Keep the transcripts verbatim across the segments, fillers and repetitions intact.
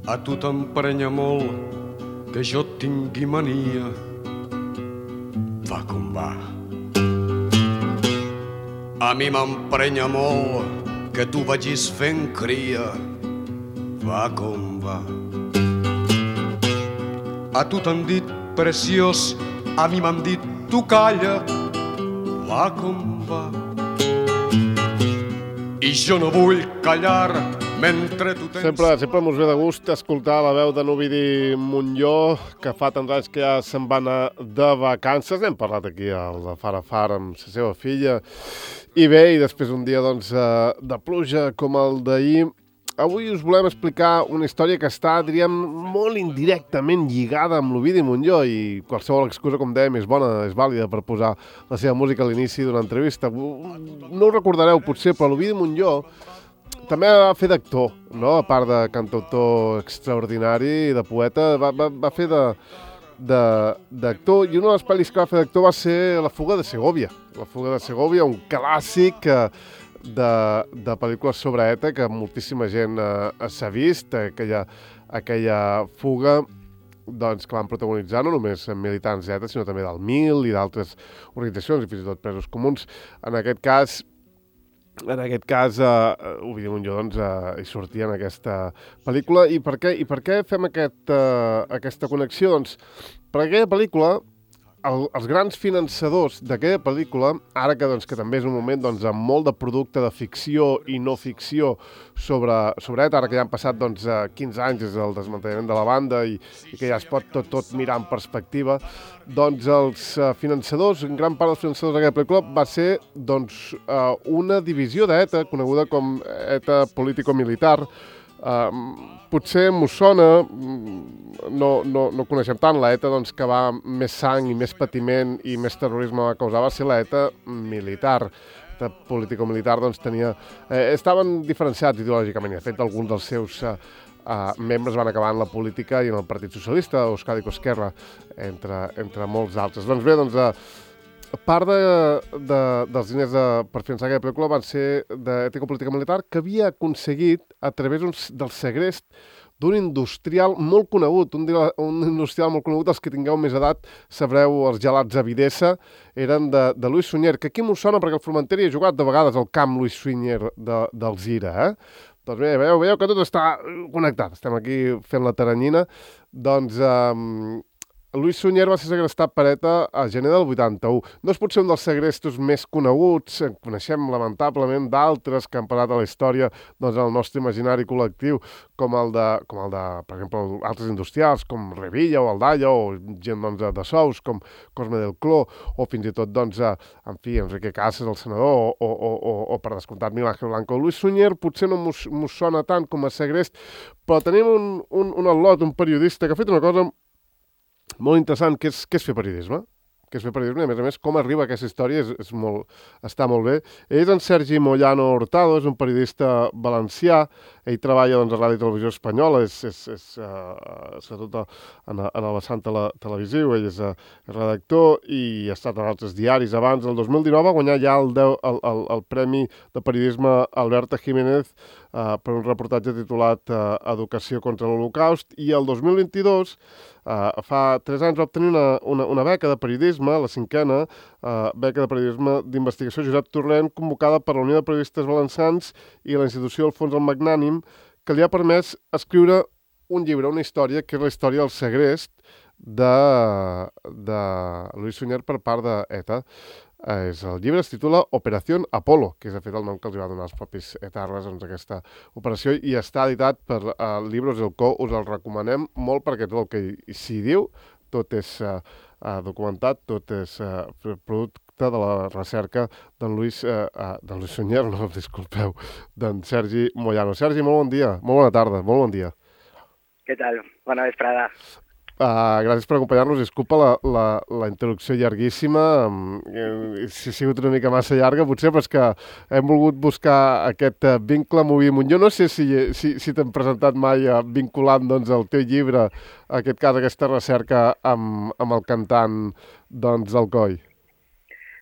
A tu t'emprenya molt que jo tingui mania. Va com va. A mi m'emprenya molt que tu vagis fent cria. Va com va. A tu t'han dit preciós, a mi m'han dit tu calla. Va com va. I jo no vull callar mentre tu tens... Sempre, sempre mos ve de gust escoltar la veu de Ovidi Montllor, que fa tants anys que ja se'n va anar de vacances. Hem parlat aquí al Far a Far amb la seva filla. I bé, i després un dia doncs, de pluja com el d'ahir, avui us volem explicar una història que està, diríem, molt indirectament lligada amb l'Ovidi Montllor, i qualsevol excusa, com dèiem, és bona, és vàlida per posar la seva música a l'inici d'una entrevista. No ho recordareu, potser, però l'Ovidi Montllor també va fer d'actor, no? A part de cantautor extraordinari i de poeta, va, va, va fer de d'actor, i una de les pel·lis que va fer d'actor va ser La fuga de Segòvia. La fuga de Segòvia, un clàssic de, de pel·lícules sobre ETA que moltíssima gent eh, s'ha vist, aquella, aquella fuga doncs, que van protagonitzar no només militants ETA, sinó també del MIL i d'altres organitzacions, i fins i tot presos comuns. En aquest cas, En aquest cas, uh, Ovidi Montllor doncs, uh, hi sortia en aquesta pel·lícula. I per què, i per què fem aquest, uh, aquesta connexió? Doncs, per aquella pel·lícula, el, els grans finançadors d'aquella pel·lícula, ara que, doncs, que també és un moment doncs, amb molt de producte de ficció i no ficció sobre, sobre ETA, ara que ja han passat doncs, quinze anys des del desmantellament de la banda i, i que ja es pot tot, tot mirar en perspectiva, doncs els uh, finançadors, en gran part dels finançadors d'aquella pel·lícula va ser doncs, uh, una divisió d'ETA, coneguda com ETA político-militar. Uh, potser m'ho sona, no, no, no coneixem tant la ETA, doncs, que va més sang i més patiment i més terrorisme va causar, va ser la ETA militar. ETA político-militar doncs, tenia, eh, estaven diferenciats ideològicament, i de fet alguns dels seus uh, Uh, membres van acabar en la política i en el Partit Socialista, Euskadi Esquerra, entre, entre molts altres. Doncs bé, doncs, uh, part de, de, dels diners de, per finançar aquella pel·lícula van ser d'ètica política militar, que havia aconseguit, a través un, del segrest d'un industrial molt conegut, un, un industrial molt conegut, els que tingueu més edat sabreu, els gelats a Videssa, eren de, de Luis Sunyer, que aquí m'ho sona perquè el Formentera hi ha jugat de vegades al camp Luis Sunyer de, del Zira, eh? Doncs bé, veieu, veieu que tot està connectat. Estem aquí fent la taranyina. Doncs um, Luis Sunyer va ser segrestat per ETA a gener del vuitanta-u. No és potser un dels segrestos més coneguts, en coneixem lamentablement d'altres que han passat a la història doncs, en el nostre imaginari col·lectiu, com el de, com el de per exemple, altres industrials, com Revilla o Aldaya, o gent doncs, de Sous, com Cosme del Cló, o fins i tot, doncs, en fi, Enrique Casas, el senador, o, o, o, o per descomptat, Miguel Ángel Blanco. Luis Sunyer potser no mos, mos sona tant com a segrest, però tenim un, un, un al·lot, un periodista, que ha fet una cosa molt interessant, que és, que és fer periodisme. Que és fer periodisme, i a més a més, com arriba a aquesta història és, és molt, està molt bé. Ell és en Sergi Moyano Hurtado, és un periodista valencià, ell treballa doncs, a Ràdio i Televisió Espanyola, és, és, és uh, sobretot en, en el vessant tele, televisiu, ell és uh, redactor i ha estat en altres diaris abans. El dos mil dinou va guanyar ja el, el, el, el Premi de Periodisme Alberta Jiménez uh, per un reportatge titulat uh, Educació contra l'Holocaust, i el dos mil vint-i-dos, uh, fa tres anys, va obtenir una, una, una beca de periodisme, la cinquena, uh, beca de periodisme d'investigació Josep Torrent, convocada per la Unió de Periodistes Valencians i la institució Alfons el Magnànim, que li ha permès escriure un llibre, una història, que és la història del segrest de, de Luis Sunyer per part d'ETA. Eh, és el llibre es titula Operación Apolo, que és de fet el nom que els va donar els propis etarres doncs, aquesta operació, i està editat per uh, Libros del Co. Us el recomanem molt perquè tot el que s'hi diu, tot és uh, uh, documentat, tot és uh, producte de la recerca d'en Luis, uh, uh, d'en Luis Sunyer, no, disculpeu, d'en Sergi Moyano. Sergi, molt bon dia, molt bona tarda, molt bon dia. Què tal? Bona vesprada. Uh, gràcies per acompanyar-nos. Disculpa la, la, la introducció llarguíssima. Um, si ha sigut una mica massa llarga, potser, però és que hem volgut buscar aquest uh, vincle amb Ovidi Montllor. No sé si, si, si t'hem presentat mai uh, vinculant doncs, el teu llibre, en aquest cas, aquesta recerca amb, amb el cantant doncs, Alcoi.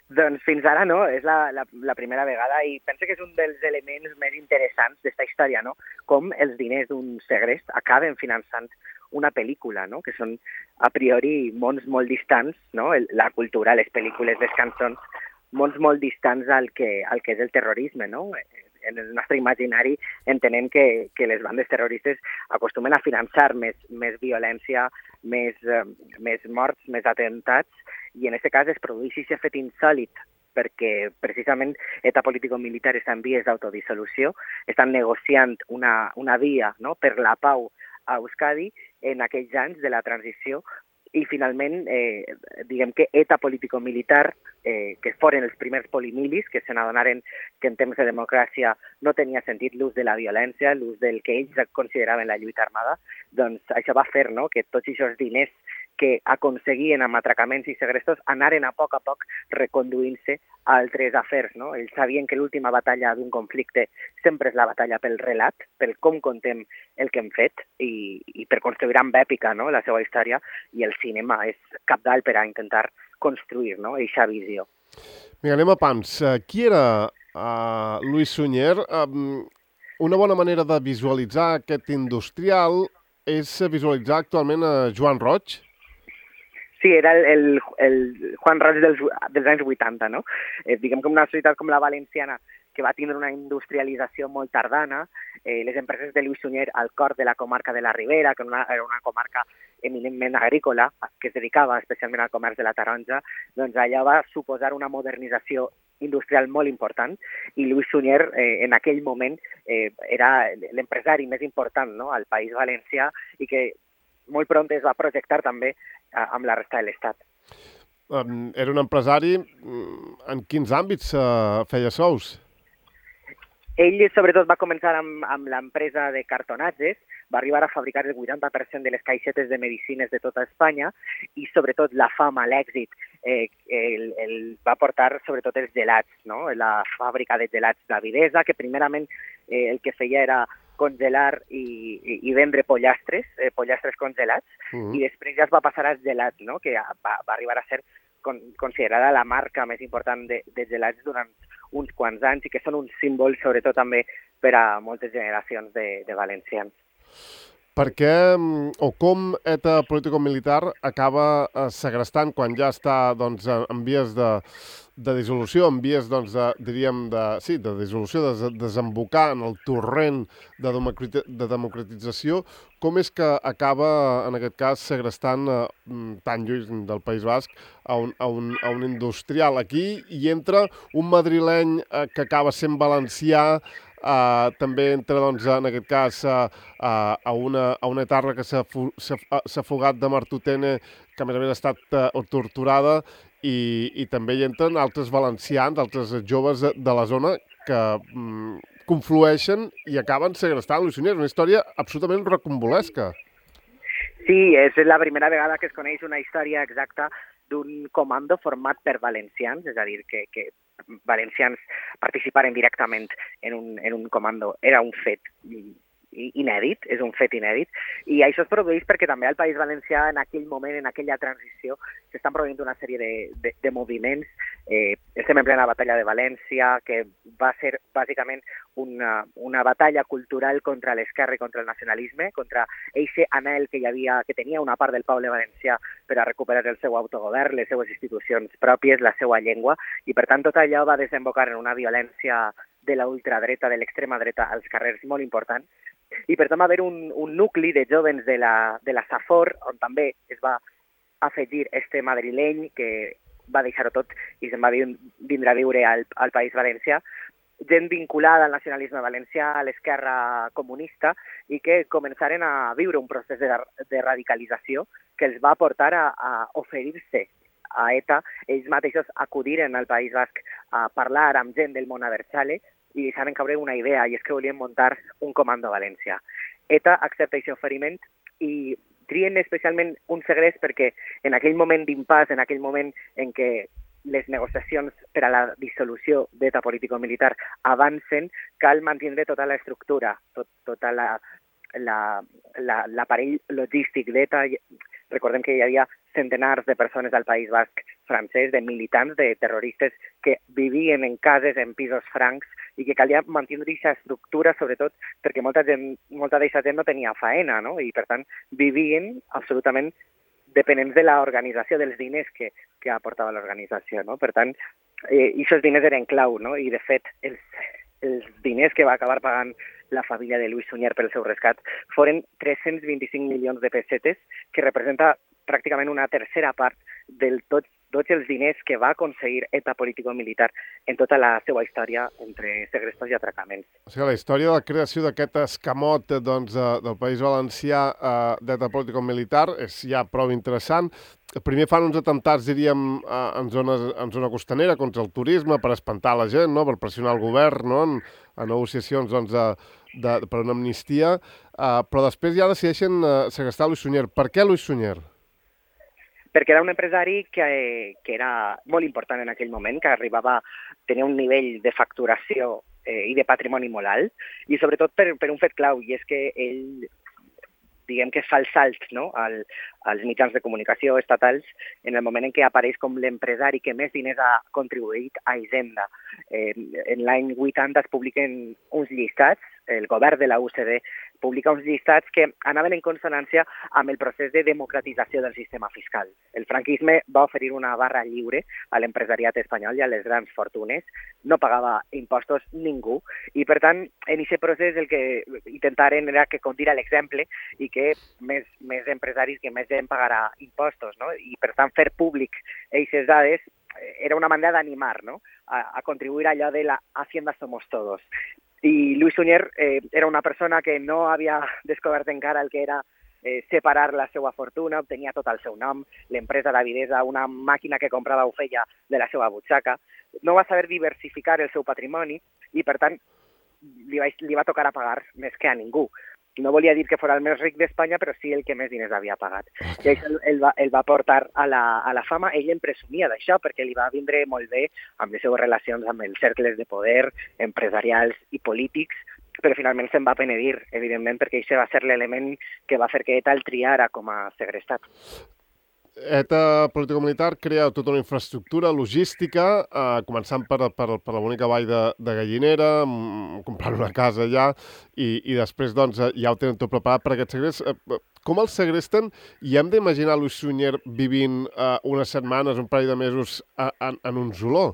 Doncs fins ara no, és la, la, la primera vegada i penso que és un dels elements més interessants d'esta història, no? Com els diners d'un segrest acaben finançant una pel·lícula, no? Que són a priori mons molt distants, no? El, la cultura, les pel·lícules, les cançons, mons molt distants al que, al que és el terrorisme, no? En el nostre imaginari entenem que, que les bandes terroristes acostumen a finançar més, més violència, més, eh, més morts, més atemptats, i en aquest cas es produeix aquest fet insòlit perquè precisament ETA político-militar està en vies d'autodissolució, estan negociant una, una via, no?, per la pau a Euskadi en aquells anys de la transició i finalment, eh, diguem que ETA político-militar, eh, que foren els primers polimilis, que se n'adonaren que en temps de democràcia no tenia sentit l'ús de la violència, l'ús del que ells consideraven la lluita armada, doncs això va fer, no?, que tots aquests diners que aconseguien amb atracaments i segrestos anaren a poc a poc reconduint-se a altres afers, no? Ells sabien que l'última batalla d'un conflicte sempre és la batalla pel relat, pel com contem el que hem fet i, i per construir amb èpica, no?, la seva història, i el cinema és cabdal per a intentar construir, no?, eixa visió. Vinga, anem a pams. Qui era uh, Luis Sunyer? Um, una bona manera de visualitzar aquest industrial és visualitzar actualment a Joan Roig? Sí, era el, el, el Juan Roig dels, dels anys vuitanta, no? Eh, diguem que una societat com la valenciana, que va tindre una industrialització molt tardana, eh, les empreses de Luis Sunyer al cor de la comarca de la Ribera, que una, era una comarca eminentment agrícola, que es dedicava especialment al comerç de la taronja, doncs allà va suposar una modernització industrial molt important, i Luis Sunyer eh, en aquell moment eh, era l'empresari més important, no?, al País Valencià, i que molt pront es va projectar també eh, amb la resta de l'Estat. Um, era un empresari. En quins àmbits uh, feia sous? Ell sobretot va començar amb, amb l'empresa de cartonatges, va arribar a fabricar el vuitanta per cent de les caixetes de medicines de tota Espanya i sobretot la fama, l'èxit, eh, el, el va portar sobretot els gelats, no?, la fàbrica de gelats d'Avidesa, que primerament eh, el que feia era congelar i, i, i vendre pollastres, eh, pollastres congelats, uh-huh. I després ja es va passar als gelats, no?, que va, va arribar a ser con, considerada la marca més important de, de gelats durant uns quants anys i que són un símbol sobretot també per a moltes generacions de, de valencians. Per què o com ETA político-militar acaba segrestant quan ja està, doncs, en vies de, de dissolució, en vies, doncs, de, diríem, de, sí, de dissolució, de desembocar en el torrent de, democrati de democratització, com és que acaba, en aquest cas, segrestant eh, tan lluny del País Basc a un, a un, a un industrial? Aquí hi entra un madrileny eh, que acaba sent valencià. Uh, també entra, doncs, en aquest cas, uh, uh, a, una, a una etarra que s'ha fugat de Martutene, que a més a més ha estat uh, torturada, i, i també hi entren altres valencians, altres joves de, de la zona que um, conflueixen i acaben segrestant Luis Sunyer. Una història absolutament rocambolesca. Sí, és la primera vegada que es coneix una història exacta d'un comando format per valencians, és a dir, que, que valencians participaren directament en un, en un comando. Era un fet inèdit, és un fet inèdit, i això es produeix perquè també al País Valencià en aquell moment, en aquella transició, s'estan produint una sèrie de, de, de moviments. Eh, estem en plena batalla de València, que va ser bàsicament una, una batalla cultural contra l'esquerra i contra el nacionalisme, contra eixe anhel que hi havia, que tenia una part del poble valencià per a recuperar el seu autogovern, les seues institucions pròpies, la seva llengua, i per tant tot allò va desembocar en una violència de la ultradreta, de l'extrema dreta als carrers molt important, i per tant va haver un, un nucli de jovens de la, de la Safor, on també es va afegir este madrileny que va deixar-ho tot i se'n va vindre a viure al, al País Valencià, gent vinculada al nacionalisme valencià, a l'esquerra comunista, i que començaren a viure un procés de, de radicalització que els va portar a, a oferir-se a ETA. Ells mateixos acudiren al País Basc a parlar amb gent del món Abertzale i deixaren caure una idea, i és que volien muntar un comando valencià. ETA accepta aquest oferiment i trien especialment un segrest perquè en aquell moment d'impàs, en aquell moment en què les negociacions per a la dissolució d'ETA político-militar avancen, cal mantenir tota l'estructura, tot, tota la, la, la, l'aparell logístic d'ETA. Recordem que hi havia centenars de persones al País Basc francès, de militants, de terroristes que vivien en cases, en pisos francs, i que calia mantenir aquesta estructura, sobretot perquè molta gent, molta d'aquesta gent no tenia faena, no? I per tant vivien absolutament dependents de l'organització, dels diners que, que aportava l'organització, no? Per tant, eh, aquests diners eren clau, no? I de fet, els, els diners que va acabar pagant la família de Louis Suñer pel seu rescat foren tres-cents vint-i-cinc milions de pessetes, que representa pràcticament una tercera part del tot, tots els diners que va aconseguir ETA político-militar en tota la seva història entre segrestos i atracaments. O sigui, la història de la creació d'aquest escamot doncs, del País Valencià eh, d'ETA político-militar és ja prou interessant. Primer fan uns atemptats, diríem, en zona, en zona costanera contra el turisme per espantar la gent, no? Per pressionar el govern, no? En, en negociacions doncs, de, de, per una amnistia, uh, però després ja decideixen uh, segrestar Louis Suñer. Per què Louis Suñer? Perquè era un empresari que, que era molt important en aquell moment, que arribava a tenir un nivell de facturació eh, i de patrimoni molt alt, i sobretot per, per un fet clau, i és que ell, diguem que fa el salt, no?, al, als mitjans de comunicació estatals en el moment en què apareix com l'empresari que més diners ha contribuït a Hisenda. Eh, en l'any vuitanta es publiquen uns llistats, el govern de la U C D publica uns llistats que anaven en consonància amb el procés de democratització del sistema fiscal. El franquisme va oferir una barra lliure a l'empresariat espanyol i a les grans fortunes, no pagava impostos ningú, i per tant, en aquest procés el que intentaren era que condira l'exemple i que més, més empresaris, que més gent pagarà impostos, no? I per tant fer públic aquestes dades era una manera d'animar, no?, a, a contribuir a allò de la Hacienda somos todos. I Louis Suñer eh, era una persona que no havia descobert encara el que era eh, separar la seva fortuna, obtenia tot el seu nom, l'empresa d'Avidesa, una màquina que comprava ho feia de la seva butxaca, no va saber diversificar el seu patrimoni i, per tant, li va, li va tocar a pagar més que a ningú. No volia dir que fos el més ric d'Espanya, però sí el que més diners havia pagat. I això el va, el va portar a la, a la fama. Ell en presumia d'això, perquè li va vindre molt bé amb les seves relacions amb els cercles de poder, empresarials i polítics, però finalment se'n va penedir, evidentment, perquè això va ser l'element que va fer que ETA el triara com a segrestat. ETA político-militar crea tota una infraestructura logística, eh, començant per, per, per la bonica vall de, de Gallinera, comprant una casa allà, i, i després doncs, ja ho tenen tot preparat per aquest segrest. Eh, com el segresten? I hem d'imaginar Louis Suñer vivint eh, unes setmanes, un parell de mesos, a, en, en un zuló?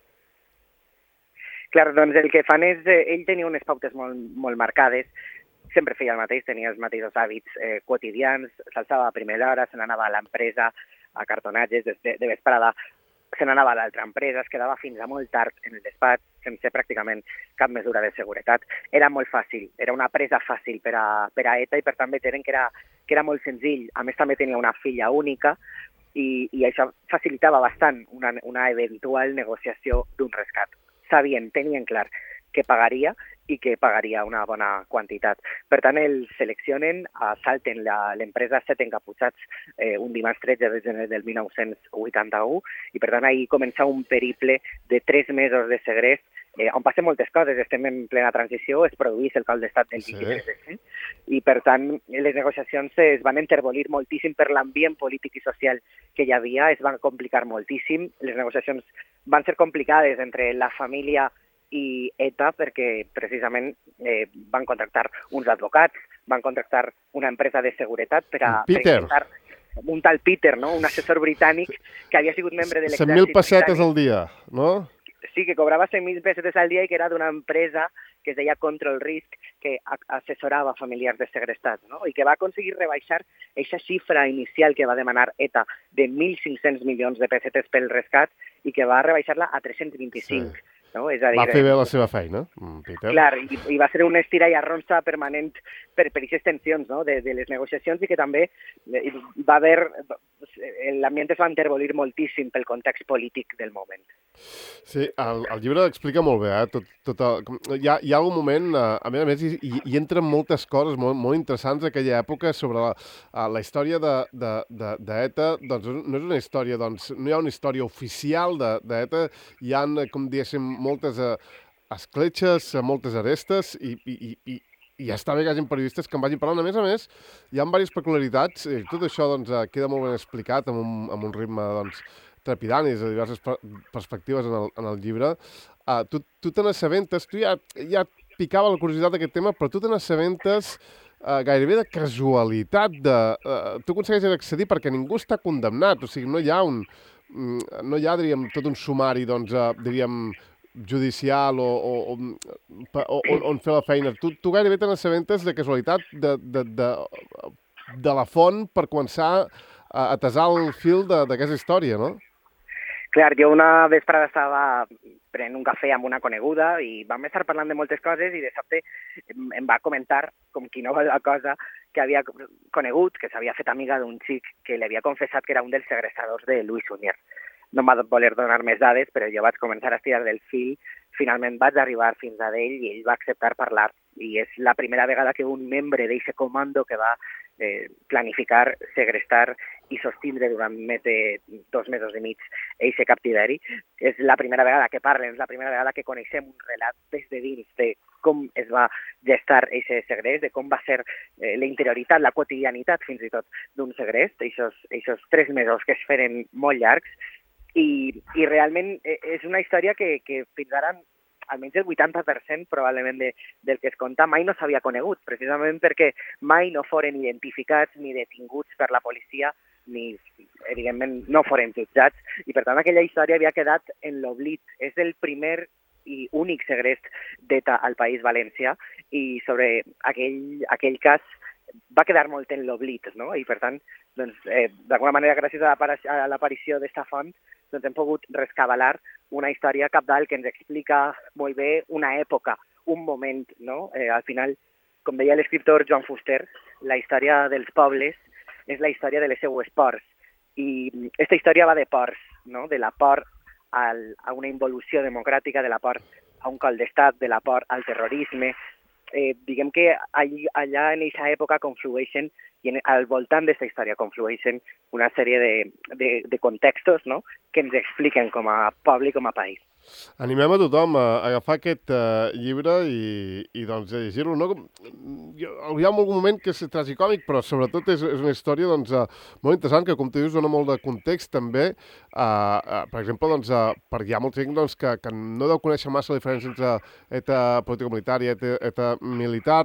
Clar, doncs el que fan és... Eh, ell tenia unes pautes molt, molt marcades, sempre feia el mateix, tenia els mateixos hàbits eh, quotidians, s'alçava a primera hora, se n'anava a l'empresa, a cartonatges, de, de vesprada, se n'anava a l'altra empresa, es quedava fins a molt tard en el despatx, sense pràcticament cap mesura de seguretat. Era molt fàcil, era una presa fàcil per a, per a ETA i per tant veien que era, que era molt senzill. A més, també tenia una filla única i, i això facilitava bastant una, una eventual negociació d'un rescat. Sabien, tenien clar que pagaria i que pagaria una bona quantitat. Per tant, el seleccionen, assalten l'empresa Set Encaputxats eh, un dimarts tretze de gener del mil nou-cents vuitanta-u i per tant ahir comença un periple de tres mesos de segrest eh, on passen moltes coses, estem en plena transició, es produeix el cop d'estat del vint-i-tres de gener i per tant les negociacions es van enterbolir moltíssim per l'ambient polític i social que hi havia, es van complicar moltíssim, les negociacions van ser complicades entre la família i ETA perquè precisament eh, van contractar uns advocats, van contractar una empresa de seguretat per a per intentar un tal Peter, no? Un assessor britànic que havia sigut membre de l'exèrcit cent mil pessetes al dia, no? Sí, que cobrava cent mil pessetes al dia i que era d'una empresa que es deia Control Risk, que assessorava familiars de segrestats, no? I que va aconseguir rebaixar aquesta xifra inicial que va demanar ETA de mil cinc-cents milions de pessetes pel rescat i que va rebaixar-la a tres-cents vint-i-cinc. Sí. No? És a dir, va fer bé la seva feina, Peter. Clar, i, i va ser una estira i arronsa permanent per, per aquestes tensions, no? de, de les negociacions i que també va haver... L'ambient es va enterbolir moltíssim pel context polític del moment. Sí, el, el llibre explica molt bé, eh? Tot, tot el, hi, ha, hi ha algun moment, a més a més, hi, hi entren moltes coses molt, molt interessants d'aquella època sobre la, la història d'ETA, de, de, de doncs no és una història, doncs, no hi ha una història oficial d'ETA, hi ha, com diguéssim, moltes uh, escletxes, moltes arestes i, i, i, i ja està bé que hi hagi periodistes que en vagin parlant. A més a més, hi ha diverses peculiaritats, i tot això doncs, queda molt ben explicat, amb un, amb un ritme doncs, trepidant i des de diverses perspectives en el, en el llibre. Uh, tu tu te n'assabentes, tu ja, ja picava la curiositat d'aquest tema, però tu te n'assabentes uh, gairebé de casualitat. De, uh, tu aconsegueixes accedir perquè ningú està condemnat, o sigui, no hi ha un... no hi ha, diríem, tot un sumari, doncs, uh, diríem, judicial o, o, o, o on fer la feina. Tu, tu gairebé te n'assabentes de casualitat de, de, de, de la font per començar a atesar el fil d'aquesta història, no? Clar, jo una vesprada estava prenent un cafè amb una coneguda i vam estar parlant de moltes coses i de sobte em, em va comentar, com qui no va la cosa, que havia conegut, que s'havia fet amiga d'un xic que li havia confessat que era un dels segrestadors de Louis Sunyer. No em va voler donar més dades, però jo vaig començar a estirar del fil. Finalment vaig arribar fins a ell i ell va acceptar parlar. I és la primera vegada que un membre d'aquest comando que va eh, planificar, segrestar i sostindre durant més de dos mesos i mig aquest captiveri, és la primera vegada que parlen, és la primera vegada que coneixem un relat des de dins de com es va gestar aquest segrest, de com va ser eh, la interioritat, la quotidianitat fins i tot d'un segrest, aquests tres mesos que es feren molt llargs. I, i realment és una història que, que fins ara, almenys el vuitanta per cent probablement de, del que es conta, mai no s'havia conegut, precisament perquè mai no foren identificats ni detinguts per la policia, ni, evidentment, no foren jutjats, i per tant aquella història havia quedat en l'oblit. És el primer i únic segrest d'ETA al País Valencià, i sobre aquell, aquell cas va quedar molt en l'oblit, no? I per tant, doncs, eh, d'alguna manera, gràcies a l'aparició d'esta font, doncs hem pogut rescabalar una història cabdal que ens explica molt bé una època, un moment, no? Eh, al final, com deia l'escriptor Joan Fuster, la història dels pobles és la història de les seues ports. I aquesta història va de ports, no? De la por al, a una involució democràtica, de la por a un col d'estat, de la por al terrorisme. Eh, diguem que allí, allà en aquesta època conflueixen i en, al voltant d'aquesta història conflueixen una sèrie de, de, de contextos, no?, que ens expliquen com a poble i com a país. Animem a tothom a agafar aquest uh, llibre i, i doncs, a llegir-lo. No? Hi ha algun moment que és tragicòmic, però sobretot és, és una història doncs, uh, molt interessant, que, com tu dius, dona molt de context també. Uh, uh, per exemple, doncs, uh, perquè hi ha molta gent doncs, que, que no deu conèixer massa la diferència entre ETA política militar i ETA, ETA militar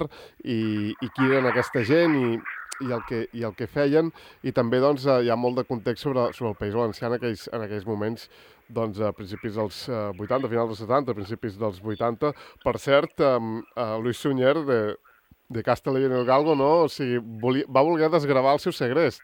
i, i qui eren aquesta gent i, i, el que, i el que feien. I també doncs, uh, hi ha molt de context sobre, sobre el País Valencià en aquells, en aquells moments, doncs a principis dels uh, vuitanta, finals dels setanta, principis dels vuitanta. Per cert, um, uh, Louis Sunyer de, de Castellví en el Galgo, no? O sigui, volia, va voler desgravar el seu segrest.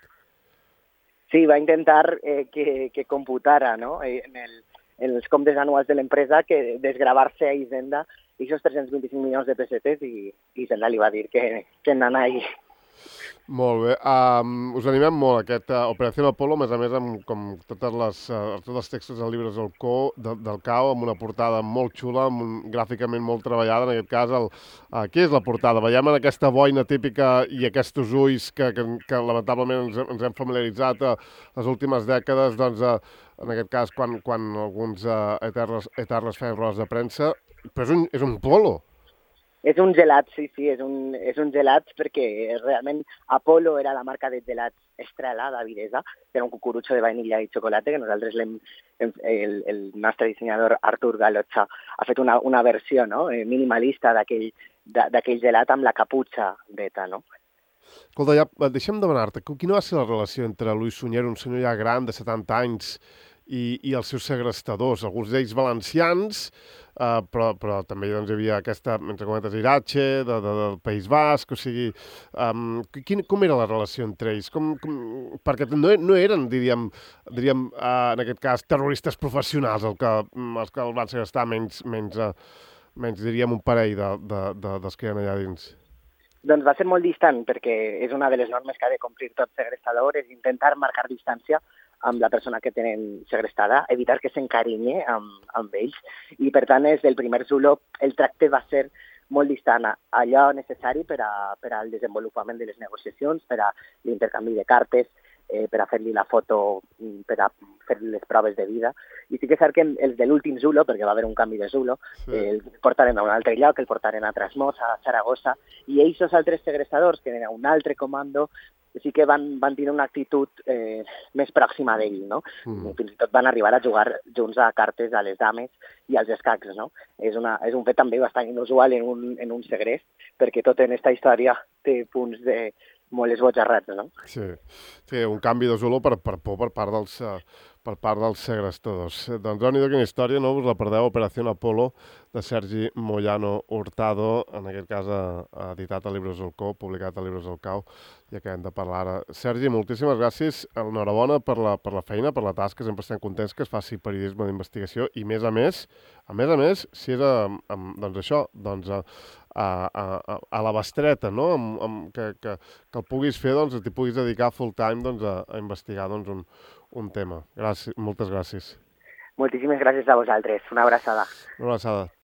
Sí, va intentar eh, que, que computara, no?, en, el, en els comptes anuals de l'empresa que desgravar-se a Hisenda aquests tres-cents vint-i-cinc milions de pessetes i, i Hisenda li va dir que, que n'anà ahí. Molt bé. Um, us animem molt a aquest uh, Operació Apolo, a més a més amb com totes les, uh, tots els textos dels llibres del, Co, de, del C A O, amb una portada molt xula, amb un, gràficament molt treballada. En aquest cas, el, uh, què és la portada? Veiem en aquesta boina típica i aquests ulls que, que, que lamentablement ens, ens hem familiaritzat a les últimes dècades, doncs, uh, en aquest cas, quan, quan alguns uh, eternes, eternes feien rodes de premsa, però és un, és un polo. És un gelat, sí, sí, és un, és un gelat perquè realment Apolo era la marca de gelats Estrella, d'Avidesa, que era un cucurutxo de vainilla i xocolata, que nosaltres l'hem, el, el nostre dissenyador Artur Galotxa ha fet una, una versió, no?, minimalista d'aquell gelat amb la caputxa d'ETA, no? Escolta, ja, deixa'm demanar-te, quina va ser la relació entre Louis Sunyer, un senyor ja gran de setanta anys, i, i els seus segrestadors, alguns d'ells valencians, uh, però, però també doncs, hi havia aquesta, entre cometes, Iratxe, de, de, del País Basc, o sigui, um, quin, com era la relació entre ells? Com, com, perquè no, no eren, diríem, diríem uh, en aquest cas, terroristes professionals, el que, els que el van segrestar, menys, menys, uh, menys diríem, un parell de, de, de, dels que hi ha allà dins. Doncs va ser molt distant, perquè és una de les normes que ha de complir tot segrestador, és intentar marcar distància amb la persona que tenen segrestada, evitar que s'encarinye amb, amb ells, i per tant, des del primer zulo, el tracte va ser molt distant, allò necessari per, a, per al desenvolupament de les negociacions, per a l'intercanvi de cartes, eh, per a fer-li la foto, per a fer les proves de vida. I sí que és cert que els de l'últim Zulo, perquè va haver un canvi de Zulo, sí. eh, el portaren a un altre lloc, el portaren a Trasmoz, a Saragossa, i ells, els altres segrestadors, que eren un altre comando, sí que van, van tenir una actitud eh, més pròxima d'ell, no? Mm. Fins i tot van arribar a jugar junts a cartes a les dames i als escacs, no? És, una, és un fet també bastant inusual en un, en un segrest, perquè tot en aquesta història té punts de molt esbojarrats, no? Sí, sí, un canvi de Zulo per, per por per part dels, per part dels segrestadors. Doncs déu-n'hi-do quina història, no us la perdeu, Operació Apolo, de Sergi Moyano Hurtado, en aquest cas ha editat a Libros del Cau, publicat a Libros del Cau, i acabem de parlar ara. Sergi, moltíssimes gràcies, enhorabona per la, per la feina, per la tasca, sempre estem contents que es faci periodisme d'investigació, i més a més, a més a més, si és a, a, doncs això, doncs a, a, a, a la bestreta, no? Amb, amb, que, que, que el puguis fer, doncs, t'hi puguis dedicar full time doncs, a, a investigar doncs, un, un tema. Gràcies, moltes gràcies. Moltíssimes gràcies a vosaltres. Una abraçada. Una abraçada.